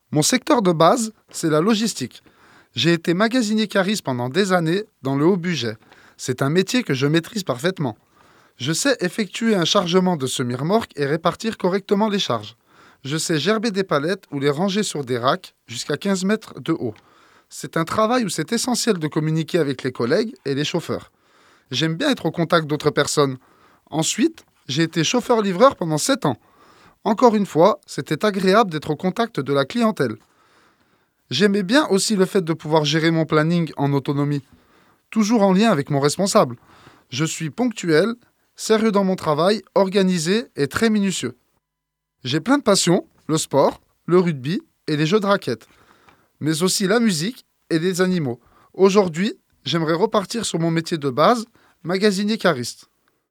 Mon secteur de base, c'est la logistique. J'ai été magasinier cariste pendant des années dans le haut budget. C'est un métier que je maîtrise parfaitement. Je sais effectuer un chargement de semi-remorque et répartir correctement les charges. Je sais gerber des palettes ou les ranger sur des racks jusqu'à 15 mètres de haut. C'est un travail où c'est essentiel de communiquer avec les collègues et les chauffeurs. J'aime bien être au contact d'autres personnes. Ensuite, j'ai été chauffeur-livreur pendant 7 ans. Encore une fois, c'était agréable d'être au contact de la clientèle. J'aimais bien aussi le fait de pouvoir gérer mon planning en autonomie, toujours en lien avec mon responsable. Je suis ponctuel, sérieux dans mon travail, organisé et très minutieux. J'ai plein de passions, le sport, le rugby et les jeux de raquettes, mais aussi la musique et les animaux. Aujourd'hui, j'aimerais repartir sur mon métier de base, magasinier cariste.